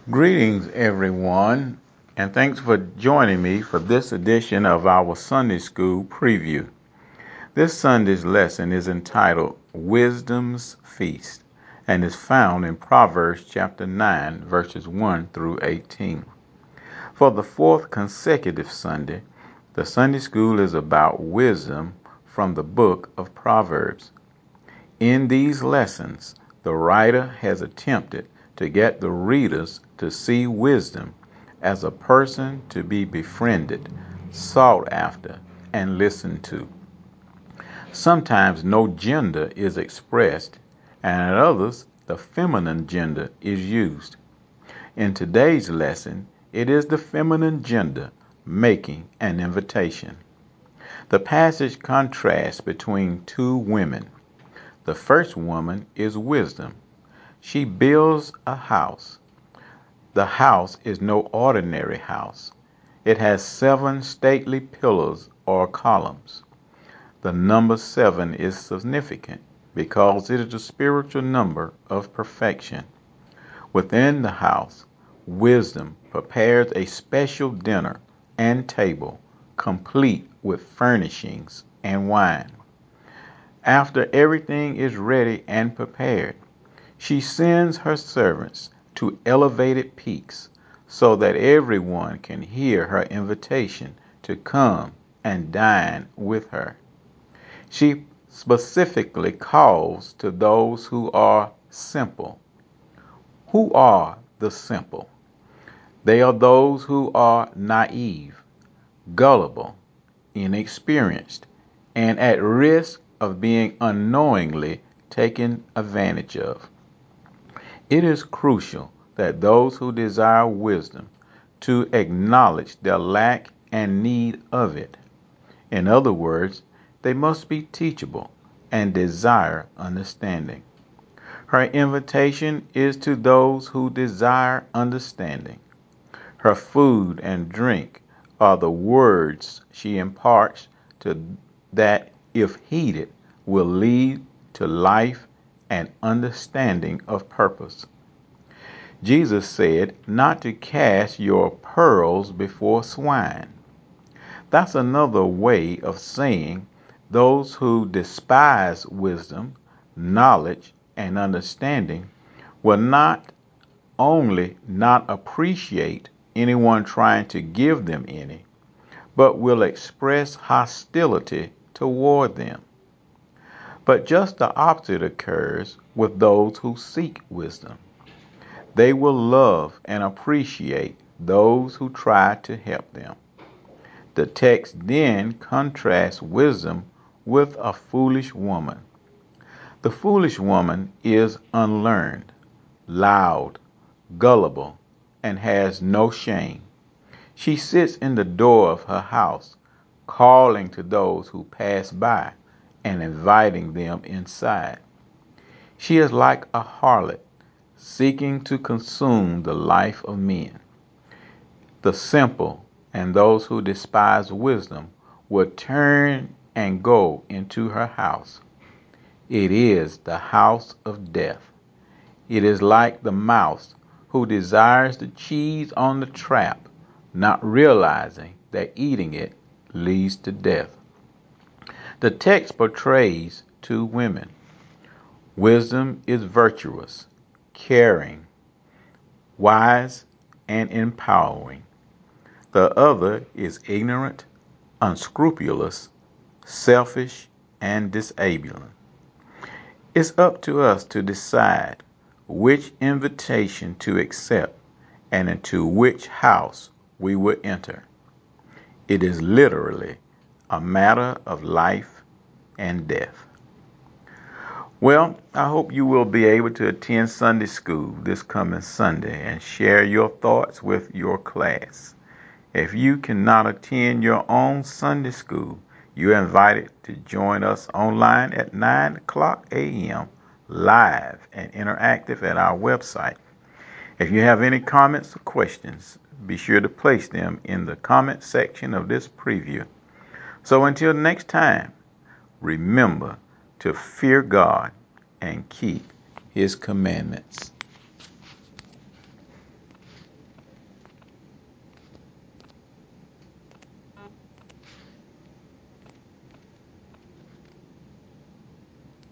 Greetings, everyone, and thanks for joining me for this edition of our Sunday School preview. This Sunday's lesson is entitled Wisdom's Feast and is found in Proverbs chapter 9, verses 1 through 18. For the fourth consecutive Sunday, the Sunday School is about wisdom from the book of Proverbs. In these lessons, the writer has attempted to get the readers to see wisdom as a person to be befriended, sought after, and listened to. Sometimes no gender is expressed, and at others, the feminine gender is used. In today's lesson, it is the feminine gender making an invitation. The passage contrasts between two women. The first woman is wisdom. She builds a house. The house is no ordinary house. It has 7 stately pillars or columns. The number 7 is significant because it is the spiritual number of perfection. Within the house, wisdom prepares a special dinner and table, complete with furnishings and wine. After everything is ready and prepared, she sends her servants to elevated peaks so that everyone can hear her invitation to come and dine with her. She specifically calls to those who are simple. Who are the simple? They are those who are naive, gullible, inexperienced, and at risk of being unknowingly taken advantage of. It is crucial that those who desire wisdom to acknowledge their lack and need of it. In other words, they must be teachable and desire understanding. Her invitation is to those who desire understanding. Her food and drink are the words she imparts to that, if heeded, will lead to life and understanding of purpose. Jesus said not to cast your pearls before swine. That's another way of saying those who despise wisdom, knowledge, and understanding will not only not appreciate anyone trying to give them any, but will express hostility toward them. But just the opposite occurs with those who seek wisdom. They will love and appreciate those who try to help them. The text then contrasts wisdom with a foolish woman. The foolish woman is unlearned, loud, gullible, and has no shame. She sits in the door of her house, calling to those who pass by and inviting them inside. She is like a harlot, seeking to consume the life of men. The simple and those who despise wisdom will turn and go into her house. It is the house of death. It is like the mouse who desires the cheese on the trap, not realizing that eating it leads to death. The text portrays 2 women. Wisdom is virtuous, caring, wise, and empowering. The other is ignorant, unscrupulous, selfish, and disabling. It's up to us to decide which invitation to accept and into which house we will enter. It is literally a matter of life and death. Well, I hope you will be able to attend Sunday school this coming Sunday and share your thoughts with your class. If you cannot attend your own Sunday school, you're invited to join us online at 9 o'clock a.m. live and interactive at our website. If you have any comments or questions, be sure to place them in the comment section of this preview. So until next time, remember to fear God and keep His commandments.